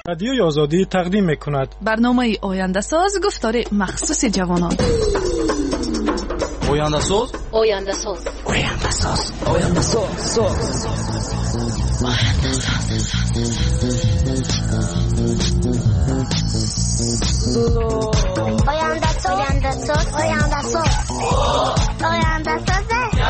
رادیوی آزادی تقدیم می‌کند برنامه آینده ساز گفتار مخصوص جوانان. آینده ساز آینده ساز آینده ساز آینده ساز آینده ساز آینده ساز آینده ساز آینده ساز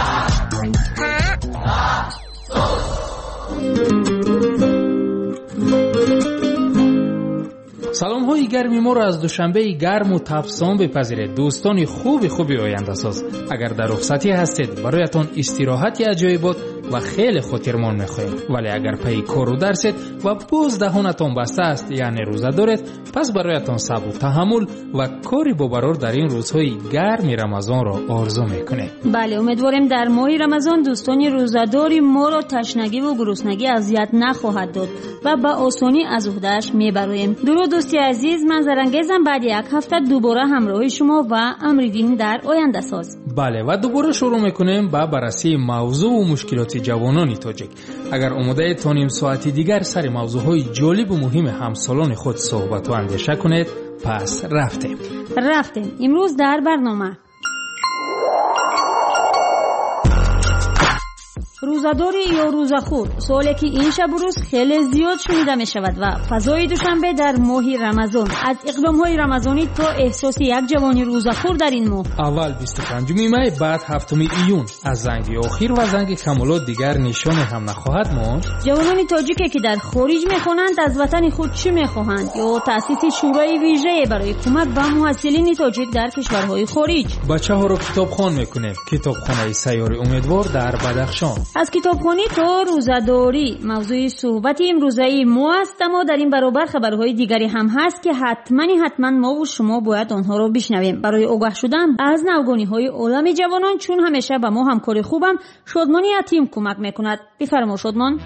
سلام های گرمی ما را از دوشنبه گرم و تفسان بپذیرید دوستان خوبی آینده ساز. اگر در رخصتی هستید برایتان استراحتی عجایبات و خیلی خاطرمان میخواهیم، ولی اگر پی کار و درسید و باز دهانتان بسته است یعنی روزه دارید، پس برایتان صبر و تحمل و کاری بابرار در این روزهای گرم رمضان را آرزو میکنیم. بله، امیدواریم در ماه رمضان دوستان روزه‌داری ما را تشنگی و گرسنگی اذیت نخواهد داد و با آسانی از عهده‌اش میبریم. درود دوستی عزیز، من زرنگیزم. بعد یک هفته دوباره همراه شما و امریدین در آینده ساز. بله، و دوباره شروع میکنیم با بررسی موضوع و مشکلات جوانان تاجیک. اگر آماده تا نیم ساعتی دیگر سر موضوعهای جالب و مهم همسالان خود صحبت و اندیشه کنید، پس رفتیم. امروز در برنامه روزه‌داری یا روزه‌خور، سوالی که این شب و روز خیلی زیاد شنیده می شود و فضای دوشنبه در ماه رمضان، از اقدام‌های رمضانی تا احساس یک جوانی روزه‌خور در این ماه. اول 25 می، بعد 7 ایون. از زنگ آخر و زنگ کمالات دیگر نشانی هم نخواهد ماند. جوانان تاجیکی که در خارج می‌خوانند از وطن خود چی می‌خواهند یا تأسیس شورای ویژه برای کمک به محصلین تاجیک در کشورهای خارج. بچه‌ها رو کتابخوان می‌کنیم. کتابخانه سیار امیدوار در بدخشان. از کتابخوانی تا روزه‌داری موضوع صحبت امروزه ما است، اما در این برابر خبرهای دیگری هم هست که حتما ما و شما باید آنها رو بشنویم. برای آگاه شدن از نوگانی‌های عالم جوانان، چون همیشه به ما همکار خوبم شادمانی یتیم کمک میکند. بفرما شادمان.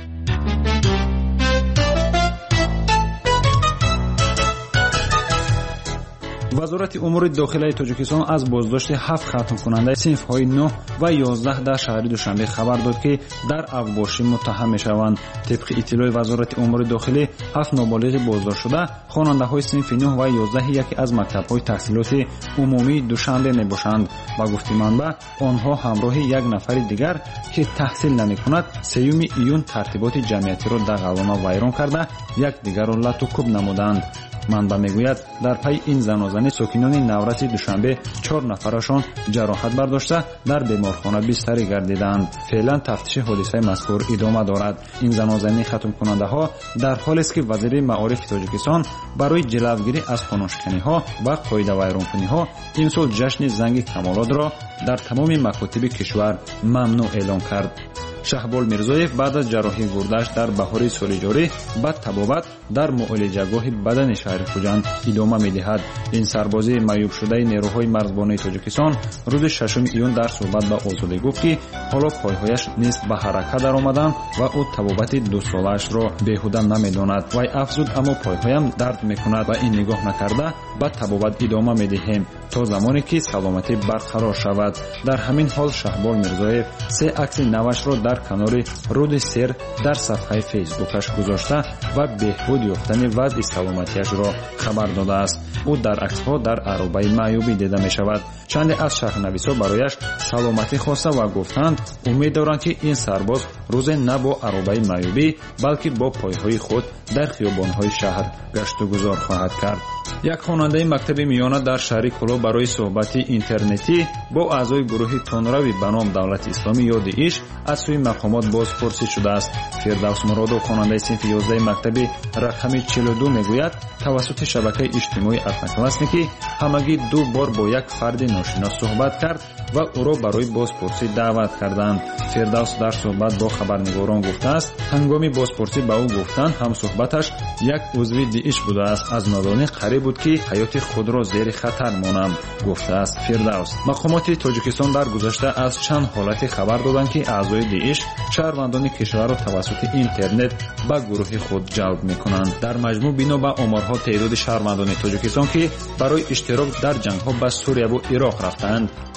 وزارت امور داخلی تاجیکستان از بازداشت 7 ختم کننده صنف‌های 9 و 11 در شهر دوشنبه خبر داد که در اوباشی متهم می‌شوند. طبق اطلاع وزارت امور داخلی 7 نابالغ بازداشت شده خواننده‌های صنف 9 و 11 یکی از مکتب‌های تحصیلات عمومی دوشنبه میباشند و گفته منبع آنها همراه یک نفر دیگر که تحصیل نمی‌کند 3 ایون ترتیبات جمعیتی را دغلانه ویران کرده یک دیگر را لط و کوب نمودند. منبع میگوید در پی این زنازنی ساکنان نورس دوشنبه 4 نفرشان جراحت برداشته در بیمارخانه بستری گردیدند. فعلا تفتیش حادثه مذکور ادامه دارد. این زنازنی ختم کننده ها در حالی است که وزیر معارف تاجیکستان برای جلوگیری از خانه‌شکنی ها و قاعده ویرانکنی ها امسال جشن زنگ کمالات را در تمام مکاتب کشور ممنوع اعلام کرد. شهبال میرزایف بعد از جراحی گردش در بهار سال جاری بعد تبابت در معالجهگاه بدن شهر خوجند ادامه می‌دهد. این سربازی معیوب شده نیروهای مرزبانی تاجیکستان روز 6 ایون در صحبت با آزادی گفت که حالا پایهایش نیست به حرکت در آمدن و او تبابت 2 سالش را بیهوده نمی‌داند. وی افزود اما پایهایم درد می‌کند و این نگاه نکرده به تبابت ادامه می‌دهیم تا زمانی که سلامتی برقرار شود. در همین حال شهبال میرزایف 3 عکس نوش را در کنار رود سر در صفحه فیسبوکش گذاشته و بهبود یافتن وضع سلامتیش را خبر داده است. او در عکس‌ها در عربه معیوبی دیده می شود. چند از شهرنویسا برایش سلامتی خواسته و گفتند امید دارند که این سرباز روز نه با عربه معیوبی بلکه با پایهای خود در خیابان‌های شهر گشت و گذار خواهد کرد. یک خواننده مکتب میانه در شهر کلو برای صحبت اینترنتی با اعضای گروه تونروی به نام دولت اسلامی یا داعش از سوی مقامات بازپرسی شده است. فردوس مرادو خواننده صنف 11 مکتب رقم 42 میگوید توسط شبکه اجتماعی اتنکلاسنیکی همگی 2 بار با یک فرد ناشناس صحبت کرد و او را برای بازپرسی دعوت کردند. فردوس در صحبت با خبرنگاران گفته است هنگام بازپرسی به او گفتند هم صحبتش یک عضو داعش بوده است، از نادانی قریب بود که حیات خود را زیر خطر مانم گفته است فردوس. مقامات تاجیکستان در گذشته از چند حالت خبر دادند که اعضای داعش شهروندان کشور را توسط اینترنت به گروه خود جلب میکنند. در مجموع بنا به آمارها تعداد شهروندان تاجیکستان که برای اشتراک در جنگ‌ها به سوریه و عراق رفتند به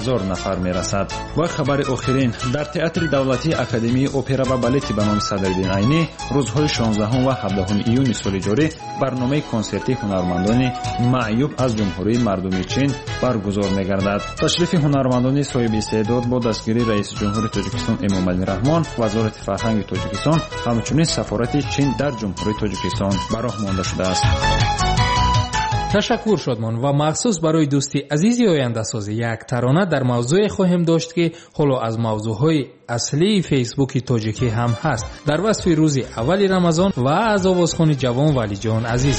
1000 нафар мерасад. ва хабари охирин, дар театри давлатии академияи опера ва балети ба номи Садриддин Айнӣ рӯзҳои 16 ва 17 июни соли ҷорӣ барномаи консерти ҳунармандони маъюб аз ҷумҳурии мардуми Чин баргузор мегардад. ташрифи ҳунармандони соҳиби истеъдод бо дастгирии раиси ҷумҳури Тоҷикистон Эмомалӣ Раҳмон, вазорати фарҳанги Тоҷикистон, ҳамчунин сафорати Чин дар ҷумҳурии Тоҷикистон ба роҳ монда шудааст. ташаккур Шодмон ва махсус барои дӯсти азизи ояндасоз як тарона дар мавзӯе хоҳем дошт ки ҳоло аз мавзӯъҳои аслии фейсбуки тоҷикӣ ҳам ҳаст дар васфи рӯзи аввали Рамазон ва аз овозхони ҷавон Валиҷон Азиз.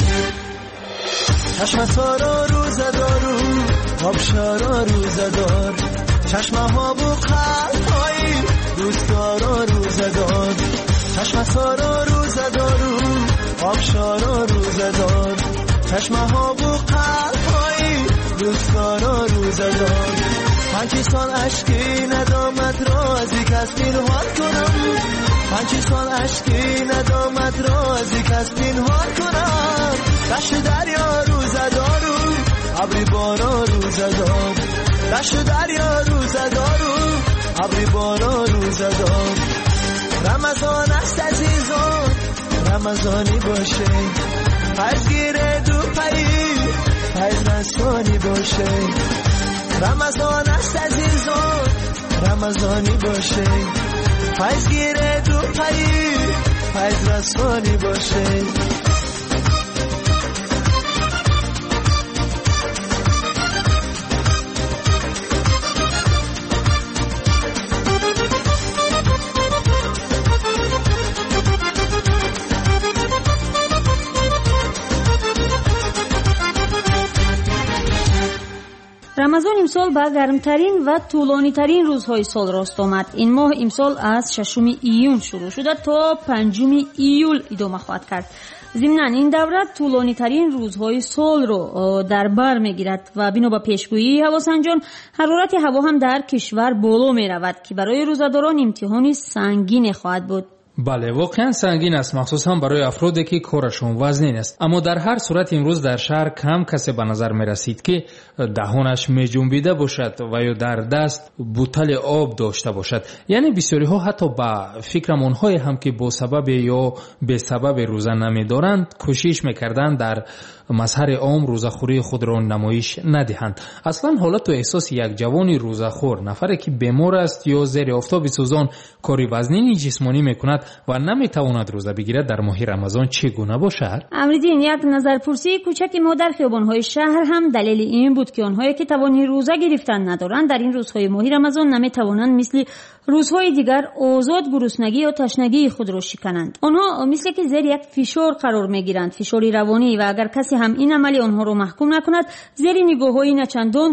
چشم‌ها روزدارو آبشارا روزدار چشم‌ها بو قلب‌های دوستدارا روزدار چشم‌ها روزدارو آبشارا روزدار چشم‌ها بو قلب‌های دوستدارا روزدار پنج سال اشکی ندامت رازی کس پنهان کنم پنج سال اشکی ندامت رازی کس پنهان کنم دشت دریا روزدارو ابری بارا روزدار دشت دریا روزدارو ابری بارا روزدار رمضان است عزیزان رمضانی باشه پزگیره دو پایی پز رسانی باشه رمضان است عزیزان رمضانی باشه پزگیره دو پایی پز رسانی باشه рамазон имсол ба гармтарин ва тӯлонитарин рӯзҳои сол рост омад. ин моҳ имсол аз 6 июн шурӯъ шуда то 5 июл идома хоҳад кард. зимнан ин давра тӯлонитарин рӯзҳои солро дар бар мегирад ва бино ба пешгӯии ҳавосанҷон ҳарорати ҳаво ҳам дар кишвар боло меравад ки барои рӯзадорон имтиҳони сангине хоҳад буд. бале, воқеан сангин аст, махсусан барои афроде ки корашон вазнин аст. аммо дар ҳар сурат имрӯз дар шаҳр кам касе ба назар мерасид ки даҳонаш меҷунбида бошад ва ё дар даст бутали об дошта бошад. яъне бисёриҳо ҳатто ба фикрам онҳое ҳам ки бо сабабе ё бесабабе рӯза намедоранд кӯшиш мекарданд дар мазҳари ом рӯзахӯрии худро намоиш надиҳанд. аслан ҳолату эҳсоси як ҷавони рӯзахӯр, нафаре ки бемор аст ё зери офтоби сӯзон кори вазнини ҷисмонӣ мекунад ва наметавонад рӯза бигирад дар моҳи рамазон чӣ гуна бошад? амридин, як назарпурсии кӯчаки мо дар хиёбонҳои шаҳр ҳам далели ин буд ки онҳое ки тавони рӯза гирифтан надоранд дар ин рӯзҳои моҳи рамазон наметавонанд мисли рӯзҳои дигар озод гуруснагӣ ё ташнагии худро шикананд. онҳо мисле ки зери як фишор қарор мегиранд, фишори равонӣ, ва агар касе ҳам ин амали онҳоро маҳкум накунад, зери нигоҳҳои начандон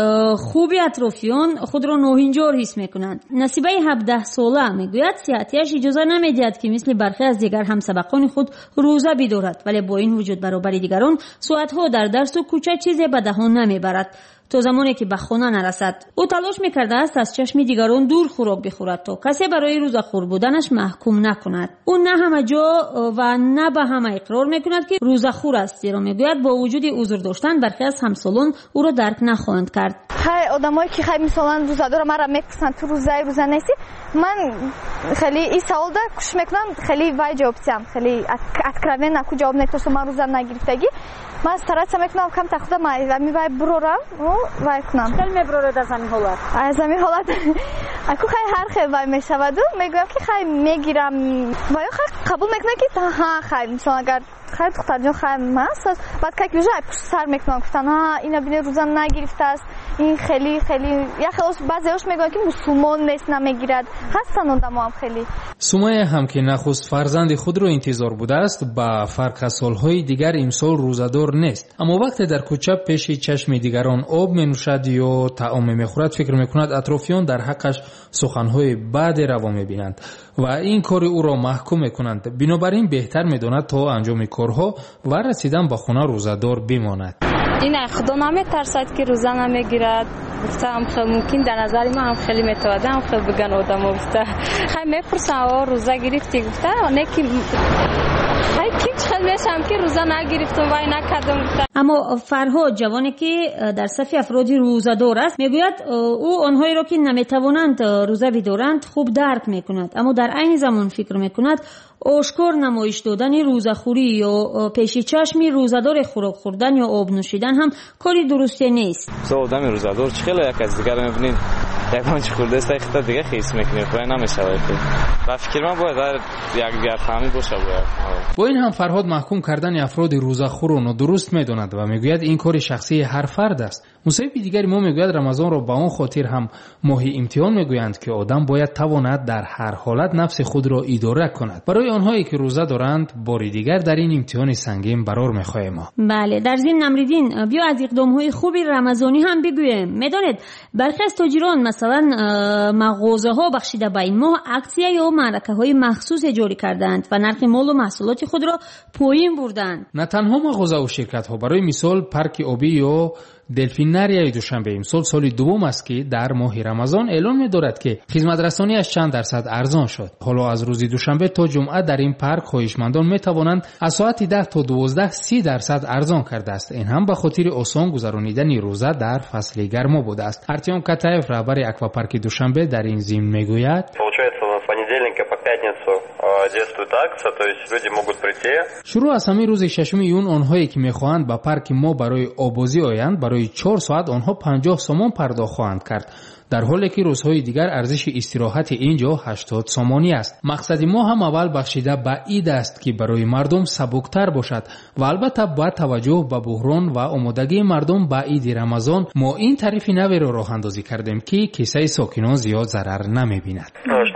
хуби атрофиён худро ноҳинҷор ҳис мекунанд. насибаи 17-сола мегӯяд сиҳатиаш иҷоза намедиҳад ки мисли бархе аз дигар ҳамсабақони худ рӯза бидорад, вале бо ин вуҷуд баробари дигарон соатҳо дар дарсу кӯча чизе ба даҳон намебарад то замоне ки ба хона нарасад. ӯ талош мекардааст аз чашми дигарон дур хӯрок бихӯрад то касе барои рӯзахӯр буданаш маҳкум накунад. ӯ на ҳама ҷо ва на ба ҳама иқрор мекунад ки рӯзахӯр аст, зеро мегӯяд бо вуҷуди узр доштан бархе аз ҳамсолон ӯро дарк нахоҳанд кард. хай одамое ки хай мисолан рӯзадора мара мепурсанд ту рӯза нести, ман хеле ин саволда кӯшиш мекунам хеле вай ҷавоб диҳам, хеле откровенно ку ҷавоб метавонам ман рӯза нагирифтагӣ. ман старатся мекунам камта худа ми вай бурорам вай кунам. хел мебуроред аз ҳамин ҳолат? аз ҳамин ҳолат аку хай ҳар хел вай мешаваду мегӯям ки хай мегирам ва ё хай қабул мекунам ки ҳа хай мисолан агар хай духтарҷон хай маст аст баъд как рӯза пушт сар мекунам гуфтан ина бине рӯза нагирифтааст, ин хеле я хелос баъзеош мегӯям ки мусулмон нест намегирад. ҳастан одамоам хеле. сумая ҳам ки нахуст фарзанди худро интизор будааст ба фарқ аз солҳои дигар имсол рӯзадор нест. аммо вақте дар кӯча пеши чашми дигарон об менӯшад ё таоме мехӯрад, фикр мекунад атрофиён дар ҳаққаш суханҳои баъде раво мебинанд. و این کار او را محکوم میکنند. بنابراین بهتر میداند تا انجام کارها و رسیدن به خانه روزه‌دار بماند. این خدا نمیترسد که روزه نمیگیرد. گفتم خیلی ممکن در نظر ما هم خیلی متعادم خیلی بگن آدم گفته خیلی میپرسن روزه گرفتی گفته نه که خیلی میشم که روزه نگرفتم و نکردم. اما فرهاد جوانی که در صف افراد روزه‌دار است میگوید او آنهایی را که نمیتوانند روزه بدارند خوب درک میکند، اما در عین زمان فکر میکند آشکار نمایش دادن روزه‌خوری یا پیش چشمی روزه‌دار خوراک خوردن یا آب نوشیدن هم کاری درستی نیست. آدم روزه‌دار چخیلی یک از دیگر میبینید یک منچ خورده است یک دیگه خیس میکنه خواهی نمیشه و فکر من باید در یک دیگر فهمی باشه باید. با این هم فرهاد محکوم کردن افراد روزه‌خور را درست میداند و میگوید این کار شخصی هر فرد است. مصیب دیگری ما میگوید رمضان را به اون خاطر هم ماه امتحان میگویند که آدم باید تواند در هر حالت نفس خود را اداره کند. برای آنهایی که روزه دارند بار دیگر در این امتحان سنگین قرار میخواهیم ما. بله، در ضمن نمریدین بیا از اقدام‌های خوبی رمضانی هم بگوییم. میدانید برخی از تاجران مثلا مغازه‌ها بخشیده به این ماه اکسیه یا معرکه‌های مخصوص جاری کردند و نرخ مال و محصولات خود را پایین بردند. نه تنها مغازه و شرکت‌ها، برای مثال پارک آبی یا دلفیناریای دوشنبه امسال سال دوم است که در ماه رمضان اعلام می‌دارد که خدمت‌رسانی‌اش چند درصد ارزان شد. حالا از روز دوشنبه تا جمعه در این پارک خواهشمندان می‌توانند از ساعت 10 تا 12 30% ارزان کرده است. این هم به خاطر آسان گذرانیدن روزه در فصل گرما بوده است. ارتیوم کتایف رهبر اکواپارک دوشنبه در این ضمن میگوید شروع از همین روز 6 یون آنهایی که می‌خواهند به پارک ما برای آبازی آیند برای 4 ساعت آنها 50 سومان پرداخت خواهند کرد، در حالی که روزهای دیگر ارزش استراحت اینجا 80 سومانی است. مقصد ما هم اول بخشیده به عید است که برای مردم سبکتر باشد و البته با توجه به بحران و آمادگی مردم به عید رمضان ما این تعریف نوی را راه اندازی کردیم که کیسه ساکنان زیاد ضرر نمی‌بیند.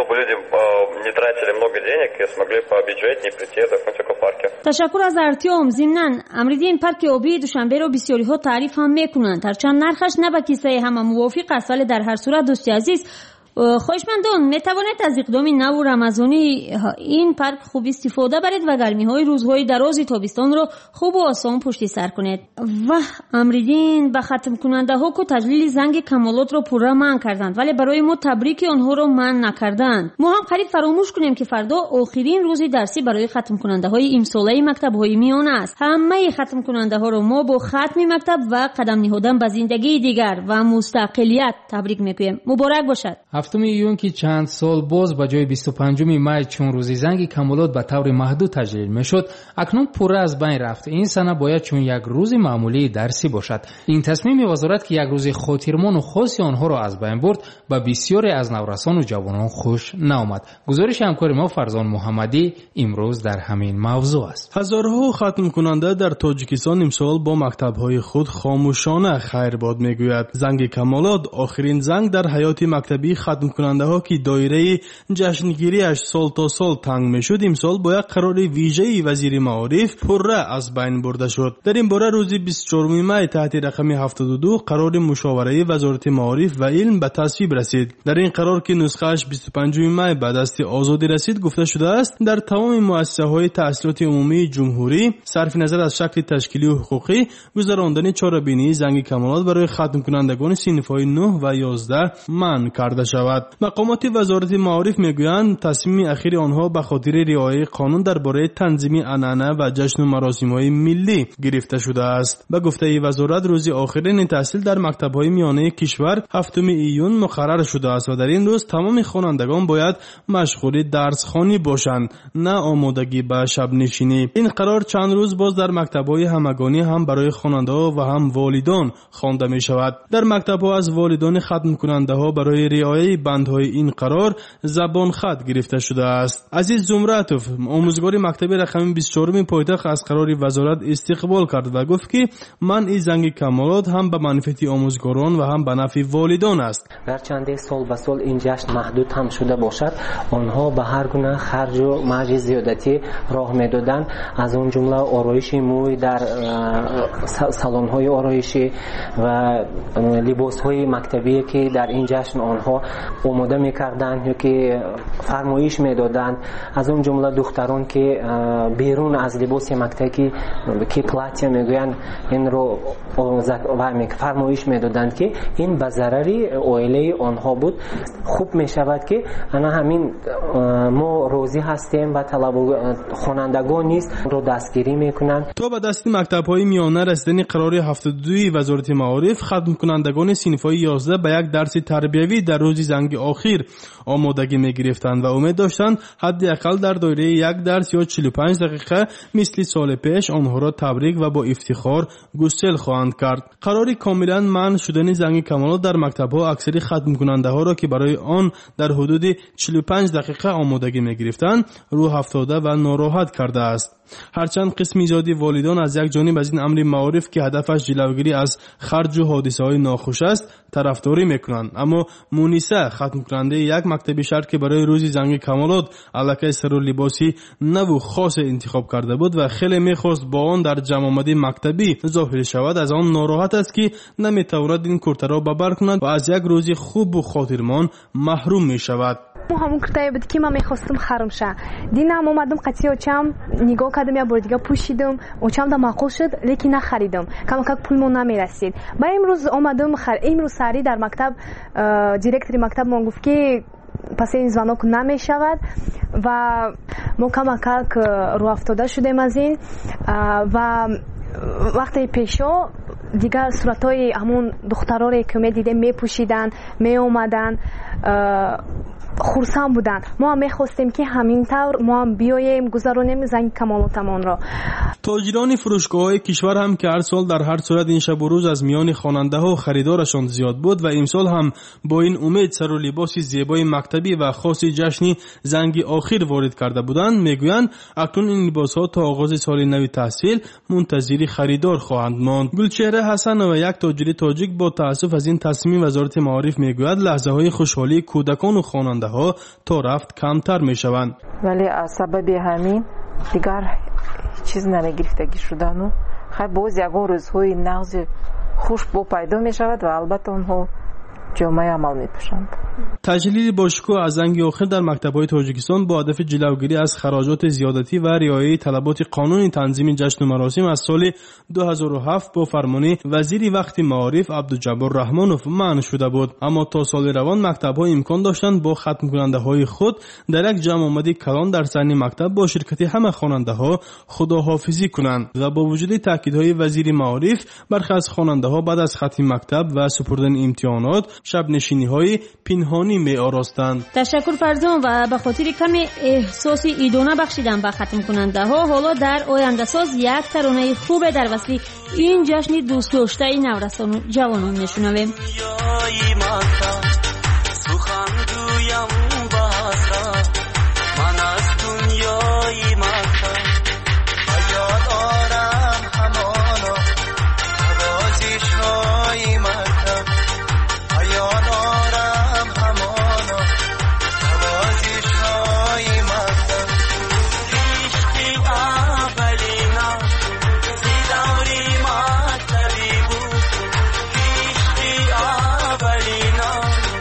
تشکر از ارتیوم. ضمناً امریدین پارک آبی دوشنبه را بسیاری ها تعریف هم میکنند، هرچند نرخش نه به کیسه همه موافق است، ولی در هر صورت دوستی عزیز خواهشمندان میتوانید از اقدام نو رمضانی این پارک خوب استفاده برید و گرمی های روزهای دراز تابستان را خوب و آسان پشت سر کنید. و امریدین به ختم کننده ها که تجلیل زنگ کمالات را پورا منع کردند، ولی برای ما تبریک آنها را منع نکردند. ما هم قریب فراموش کنیم که فردا آخرین روز درسی برای ختم کننده های امساله مکتب های میانه است. همه ختم کننده ها را ما با ختم مکتب و قدم نهادن به زندگی دیگر و مستقلیت تبریک میگوییم. مبارک باشد. 7 یون که چند سال باز به جای 25 می چون روزی زنگ کمالات به طور محدود تجلیل میشد، اکنون پوره از بین رفت. این سنه باید چون یک روز معمولی درسی باشد. این تصمیم وزارت که یک روز خاطرمان و خاصی آنها را از بین برد به بسیاری از نورسان و جوانان خوش نآمد. گزارش همکار ما فرزان محمدی امروز در همین موضوع است. هزارها ختم کننده در تاجیکستان امسال با مکتب‌های خود خاموشانه خیر باد میگوید. زنگ کمالات آخرین زنگ در حیات مکتبی ختم کننده ها که دایره جشنگیریش سال تا سال تنگ میشد امسال با یک قرار ویژه‌ای وزیر معارف پره از بین برده شد. در این باره روز 24 می تحت رقم 72 قرار مشاوره وزارت معارف و علم به تصویب رسید. در این قرار که نسخه‌اش 25 می به دست آزادی رسید گفته شده است در تمام مؤسسه‌های تحصیلات عمومی جمهوری صرف نظر از شکل تشکیلی و حقوقی گذراندن چهاربینی زنگ کمالات برای ختم کنندگان صنف‌های 9 و 11 منع کرده شود. مقامات وزارت معارف میگویند تصمیم اخیر آنها به خاطر رعایت قانون درباره تنظیم عنعنه و جشن و مراسم‌های ملی گرفته شده است. به گفته وزارت روز آخرین تحصیل در مکتب‌های میانه کشور 7 ایون مقرر شده است و در این روز تمام خوانندگان باید مشغول درس خوانی باشند، نه آمادگی به شب نشینی. این قرار چند روز باز در مکتب‌های همگانی هم برای خواننده‌ها و هم والدان خوانده می‌شود. در مکتب‌ها از والدان ختم کننده‌ها برای رعایت بندهای این قرار زبان خط گرفته شده است. عزیز زمرتوف آموزگار مکتب رقم 24 پایتخت از قرار وزارت استقبال کرد و گفت که منع زنگ کمالات هم به منفعت آموزگاران و هم به نفع والدان است. در چند سال به سال این جشن محدود هم شده باشد، آنها به هر گونه خرج و مرج زیادتی راه میدادند، از اون جمله آرایش موی در سالن‌های آرایشی و لباس‌های مکتبی که در این جشن آنها آماده میکردند یا که فرمایش میدادند. از اون جمله دختران که بیرون از لباس مکتبی که پلاتیا میگویند این رو فرمایش میدادند که این به ضرر عائله آنها بود. خوب میشود که انا همین ما روزی هستیم و خوانندگان نیست رو دستگیری میکنند. تا به دست مکتب‌های میانه رسیدن قرار 72 وزارت معارف، ختم کنندگان صنف‌های 11 به یک درس تربیوی در روز زنگ آخر آمادگی می‌گرفتند و امید داشتند حداقل در دایره یک درس یا 45 دقیقه مثل سال پیش آنها را تبریک و با افتخار گسل خواهند کرد. قراری کاملا منع شدن زنگ کمالات در مکتب‌ها اکثر ختم کننده‌ها را که برای آن در حدود 45 دقیقه آمادگی می‌گرفتند رو افتاده و ناراحت کرده است. هرچند قسمی زیادی والدان از یک جانب از این امر معارف که هدفش جلوگیری از خرج و حادثه‌های ناخوش است طرفداری میکنند، اما مونیسه ختم کننده یک مکتب شهر که برای روز زنگ کمالات الکی سر و لباسی نو خاص انتخاب کرده بود و خیلی میخواست با آن در جمع آمدی مکتبی ظاهر شود، از آن ناراحت است که نمیتواند این کرته را ببر کند و از یک روز خوب و خاطرمان محروم میشود. همون کرتایی بود که من میخواستم خرم شه. دیدم اومدم قطعی اوچم نگاه کردم یا بار دیگه پوشیدم، اوچم دا معقول شد لیکن نخریدم، کم پولمون نمیرسید. با امروز اومدم امروز سری در مکتب دیرکتوری مکتب من گفت که پس این زوانок نمیشود و ما کم رو افتاده شدیم از این و وقتی پیشو دیگر صورتای همون دخترایی که میدیدیم میپوشیدن میومدن خرسند بودن. ما هم میخواستیم که همین طور ما هم بیاییم گذرانیم زنگ کمالاتمان را. تاجران فروشگاه‌های کشور هم که هر سال در هر صورت این شب و روز از میان خواننده‌ها و خریدارشان زیاد بود و امسال هم با این امید سر و لباس زیبای مکتبی و خاص جشنی زنگ آخر وارد کرده بودند، میگویند اکنون این لباس‌ها تا آغاز سال نو تحصیل منتظر خریدار خواهند ماند. گلچهره حسن و یک تاجر تاجیک با تأسف از این تصمیم وزارت معارف میگوید لحظه‌های خوشحالی کودکان و خواننده ها تا رفت کمتر می شوند. ولی از سبب همین دیگر چیز نمیگرفتگی شدن و خیلی باز یکون روزهای نغز خوش با پیدا می شود و البته اونها جامعه عمل می پوشند. تجلیل باشکوه از زنگ آخر در مکتب‌های تاجیکستان با هدف جلوگیری از خراجات زیادتی و رعایت طلبات قانونی تنظیم جشن و مراسم از سال 2007 با فرمان وزیر وقت معارف عبدالجبار رحمانوف منع شده بود، اما تا سال روان مکتب‌ها امکان داشتند با ختم کننده‌های خود در یک جمع آمدی کلان در صحن مکتب با شرکت همه خواننده‌ها خداحافظی کنند و با وجود تاکیدهای وزیر معارف برخی از خواننده‌ها بعد از ختم مکتب و سپردن امتحانات شب نشینی‌های پنهانی می آراستند. تشکر فرزان و به خاطر کم احساس ایدونه بخشیدن به ختم کننده ها حالا در آینده ساز یک ترانه خوب در وصل این جشن دوست داشته نورسان و جوانان نشونویم. Balina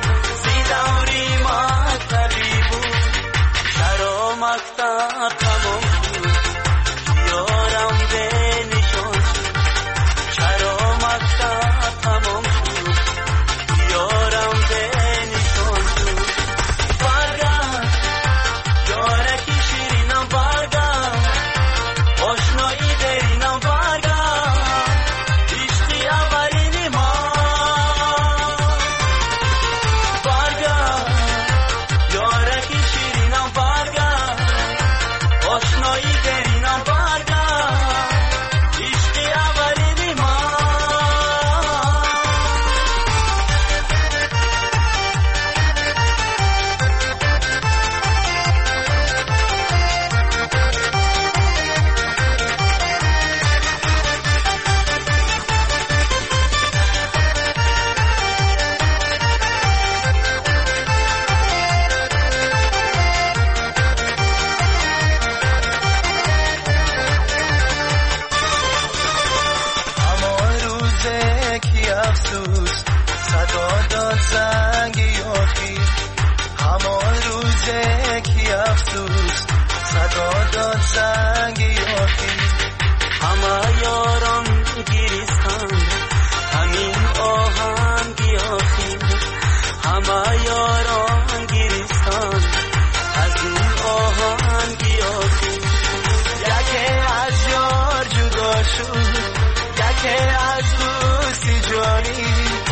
شد یکی از دوستی جانی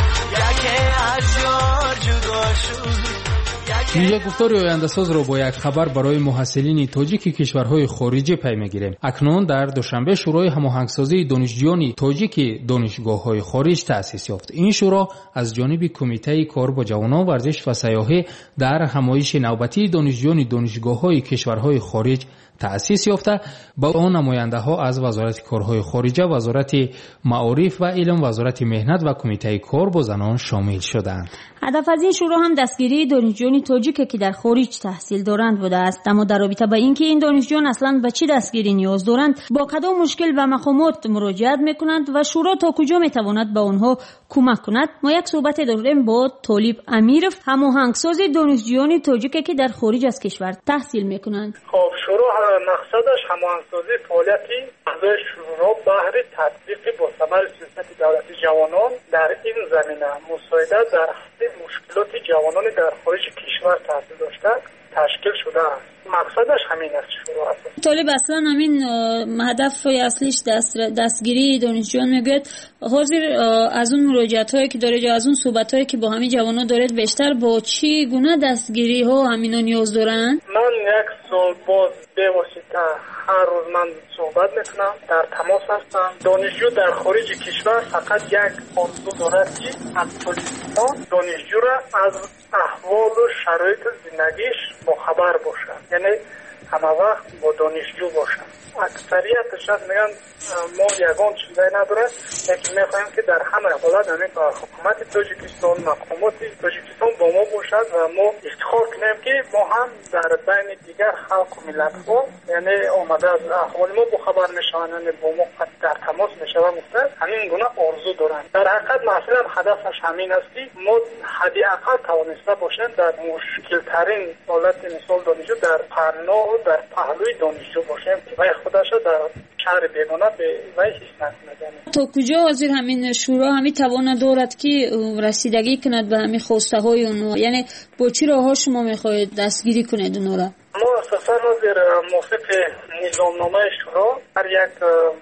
یکی از یار جدا شد. یک گفتار آینده‌ساز را با یک خبر برای محصلین تاجیک کشورهای خارجی پی می‌گیریم. اکنون در دوشنبه شورای هماهنگسازی دانشجویان تاجیک دانشگاه‌های خارج تأسیس یافت. این شورا از جانب کمیته کار با جوانان ورزش و سیاحت در همایش نوبتی دانشجویان دانشگاه‌های کشورهای خارج تأسیس یافته. با آن نماینده‌ها از وزارت کارهای خارجه، وزارت معارف و علم، وزارت مهنت و کمیته کار با زنان شامل شدند. هدف از این شورا هم دستگیری دانشجویان تاجیک که در خارج تحصیل دارند بوده است. اما در رابطه با اینکه این دانشجویان اصلا به چه دستگیری نیاز دارند، با کدام مشکل و مقامات مراجعت میکنند و شورا تا کجا میتواند به آنها کمک کند، ما یک صحبت داریم با طالب امیرов، هماهنگساز دانشجویان تاجیک که در خارج از کشور تحصیل میکنند. خب شورا مقصدش هماهنگسازی فعالیتی اعضای شورا بهر تطبیق با ثمر سیاست دولتی جوانان در این زمینه مساعدت در حل مشکلات جوانان در خارج کشور تحصیل داشته تشکیل شده است. مقصدش همین است. شورا طالب اصلا همین هدف اصلیش دستگیری دانشجویان میگوید. حاضر از اون مراجعت هایی که دارید یا از اون صحبت هایی که با همین جوانان دارید بیشتر با چی گونه دستگیری ها همینا نیاز دارن؟ من یک سال باز به واسطه هر روز من صحبت میکنم، در تماس هستم. دانشجو در خارج کشور فقط یک آرزو دارد که اکتولیستان دانشجو را از احوال و شرایط زندگیش با خبر باشد، یعنی همه وقت با دانشجو باشد. اکثریتش از میگن ما یگان چیزایی نداره، لیکن میخوایم که در همه حالت همین حکومت تاجیکستان، مقامات تاجیکستان با ما باشد و ما افتخار کنیم که ما هم در بین دیگر خلق و ملت ها یعنی آمده از احوال ما با خبر میشوند، یعنی با ما در تماس میشوند. همین گونه آرزو دارند. در حقیقت مثلا هدفش همین است که ما حدی اقل توانسته باشیم در مشکل ترین حالت مثال دانشجو در پناه و در پهلوی دانشجو باشیم و خودش در شهر بیگانه به وی هیچ نکنه. تا کجا حاضر همین شورا همی توان دارد که رسیدگی کند به همین خواسته های اونها؟ یعنی با چی راه ها شما میخواهید دستگیری کنید اونها را؟ ما اساسا حاضر موافق نظامنامه شورا هر یک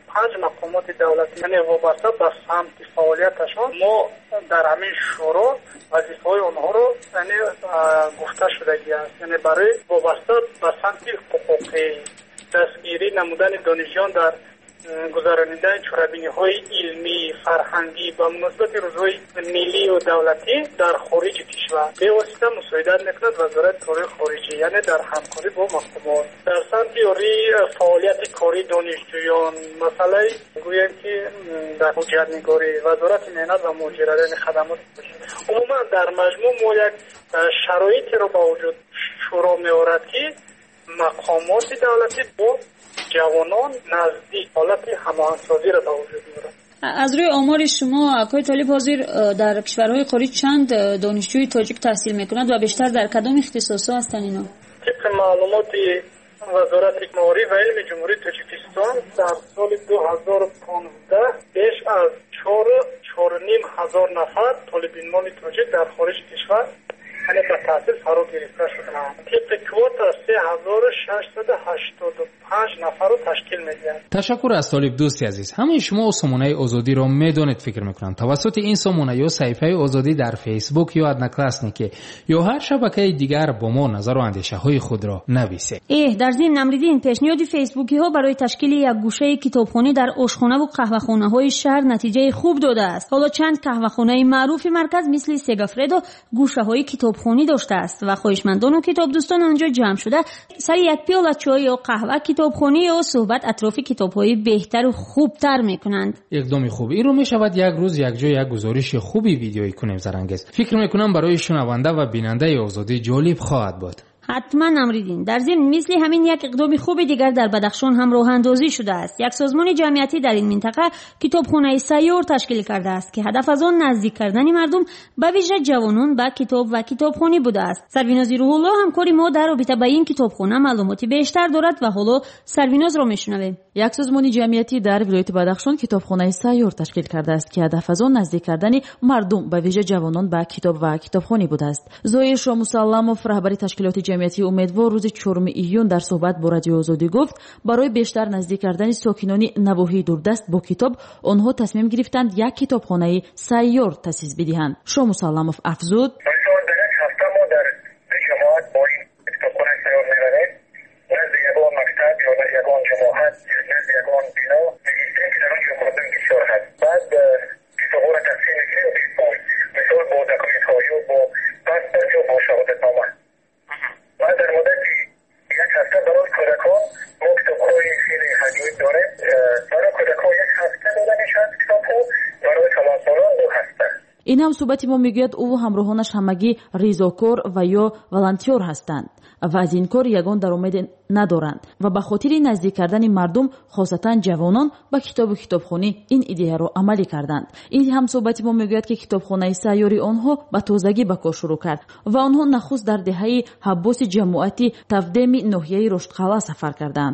5 مقامات دولتی یعنی وابسته به سمت فعالیتشان ما در همین شورا وظیفه‌های آنها رو یعنی گفته شدگی است، یعنی برای وابسته به سمت حقوقی دستگیری نمودن دانشجویان در گذراندن چاره‌بینی‌های علمی فرهنگی با مناسبت روزهای ملی و دولتی در خارج کشور به واسطه مساعدت می‌کند وزارت کار خارجی، یعنی در همکاری با مقامات در سمت یاری فعالیت کاری دانشجویان. مثلا گوییم که در حجت‌نگاری وزارت مهنت و مهاجرت خدمات عموما در مجموع ما یک شرایطی رو با وجود شورا می‌آورد که مقامات دولتی با جوانان نزدیک حالت هماهنگسازی را به وجود می‌آورد. از روی آمار شما آقای طالب حاضر در کشورهای خارج چند دانشجوی تاجیک تحصیل می‌کنند و بیشتر در کدام اختصاص‌ها هستند اینا؟ طبق معلومات وزارت معارف و علم جمهوری تاجیکستان در سال 2015 بیش از 4.5 هزار نفر طالب علم تاجیک در خارج کشور یعنی به تحصیل فرا گرفته شدند. طبق کوتا 3685 نفر رو تشکیل می‌دهد. تشکر از طالب دوستی عزیز. همه شما سامانه آزادی را میدونید فکر میکنم توسط این سامانه یا صفحه آزادی در فیسبوک یا ادنکلاسنیک یا هر شبکه دیگر با ما نظر و اندیشه های خود را نویسید. در ضمن نمریدین پیشنهاد فیسبوکی ها برای تشکیل یک گوشه کتابخانه در آشخانه و قهوه‌خانه های شهر نتیجه خوب داده است. حالا چند قهوه‌خانه معروف مرکز مثل سگافردو گوشه های کتابخانه داشته است و خواهشمندان و کتاب دوستان آنجا جمع شده سر یک پیاله چای یا قهوه کتابخانه یا صحبت اطراف کتاب‌های بهتر و خوبتر میکنند. اقدام خوب. این رو میشود یک روز یک جا یک گزارش خوبی ویدیویی کنیم زرنگز. فکر میکنم برای شنونده و بیننده آزادی جالب خواهد بود. حتما نمریدین. در ضمن مثل همین یک اقدام خوب دیگر در بدخشان هم راه اندازی شده است. یک سازمان جمعیتی در این منطقه کتابخانه سیار تشکیل کرده است که هدف از آن نزدیک کردن مردم به ویژه جوانان به کتاب و کتابخانه بوده است. سرویناز روح الله همکاری ما در رابطه با این کتابخانه معلوماتی بیشتر دارد و حالا سرویناز را میشنویم. یک سازمان جمعیتی در ولایت بدخشان کتابخانه سیار تشکیل کرده است که هدف از آن نزدیک کردن مردم به ویژه جوانان به کتاب و کتابخانه بوده است. زویر شاه مسلموف رهبر تشکیلات جمعیتی امیدوار روز 4 ایون در صحبت با رادیو آزادی گفت برای بیشتر نزدیک کردن ساکنان نواحی دوردست با کتاب آنها تصمیم گرفتند یک کتابخانه سیار تأسیس بدهند. شاه مسلموف افزود این هم صحبتی ما میگوید او و همراهانش همگی ریزاکار و یا والنتیور هستند و از این کار یگان درآمد ندارند و به خاطر نزدیک کردن مردم خاصتا جوانان به کتاب و کتابخانه این ایده را عملی کردند. این هم صحبتی ما میگوید که کتابخانه سیاری آنها به تازگی به کار شروع کرد و آنها نخست در دهه حباس جماعتی تفدیم ناحیه رشدقلا سفر کردند.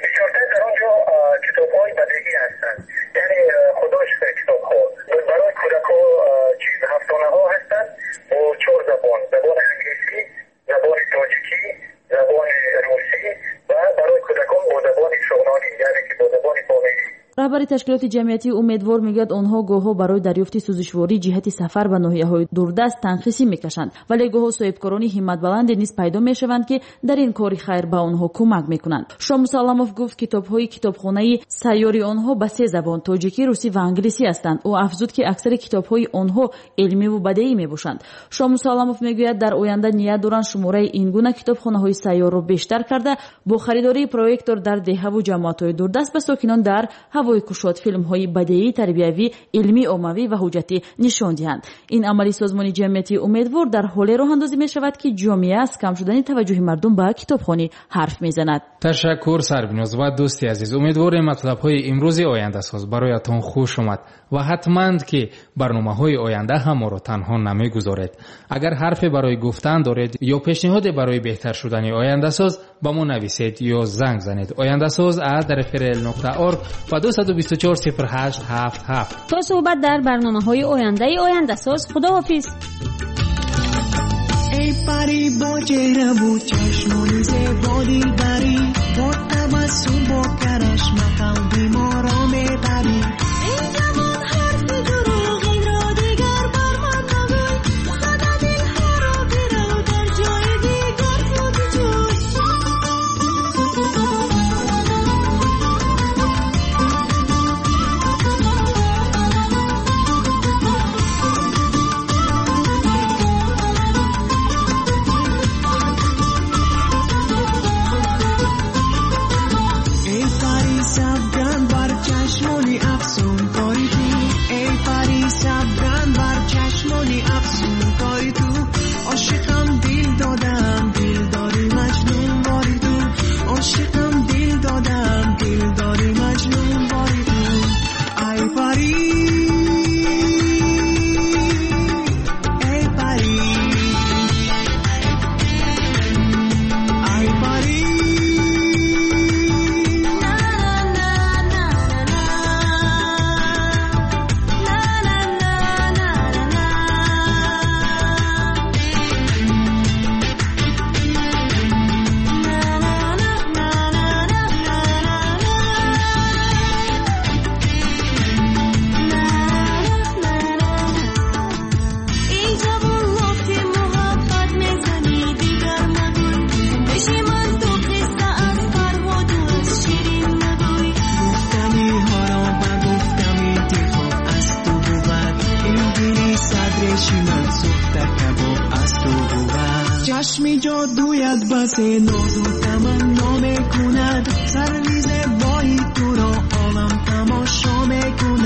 رهبر تشکیلات جمعیتی امیدوار میگوید آنها گاه‌ها برای دریافت سوزشواری جهت سفر به ناحیه‌های دوردست تنخیصی میکشند ولی گاه‌ها صاحبکارانی همت بلند نیز پیدا میشوند که در این کار خیر به آنها کمک میکنند. شاه مسلموف گفت کتاب‌های کتابخانه سیاری آنها به 3 زبان تاجیکی، روسی و انگلیسی هستند. او افزود که اکثر کتاب‌های آنها علمی و بدیعی میباشند. شاه مسلموف میگوید در آینده نیت دارند شماره این گونه کتابخانه‌های سیار را بیشتر کرده با خریداری پروژکتور در دهه و جماعت‌های دوردست به ساکنان در هوای کشاد فیلم‌های بدیعی، تربیوی، علمی، عمومی و حجتی نشان دهند. این عملی سازمان جمعیتی امیدوار در حالی راه اندازی می‌شود که جامعه از کم شدن توجه مردم به کتابخوانی حرف می‌زند. تشکر سربناز و دوستی عزیز. امیدواریم مطلب‌های امروزی آینده ساز برایتان خوش آمد و حتماً که برنامه‌های آینده هم ما را تنها نمی‌گذارید. اگر حرفی برای گفتن دارید یا پیشنهادی برای بهتر شدن آینده ساز با ما نویسید یا زنگ زنید. آینده ساز @rfrl.org و 2240877. تا صحبت در برنامه‌های آینده ساز. خداحافظ. ای پری با چهره و چشمان زیبا دلبری، با تبسم با کرشم قلبی ما را میبری. این جوان حرف دروغ این را دیگر بر من نگوی، زده دلها را برو در جای دیگر خود جوی. چشمی جادویت بس ناز و تمنا میکند، سرویز بایی تو را عالم تماشا میکند.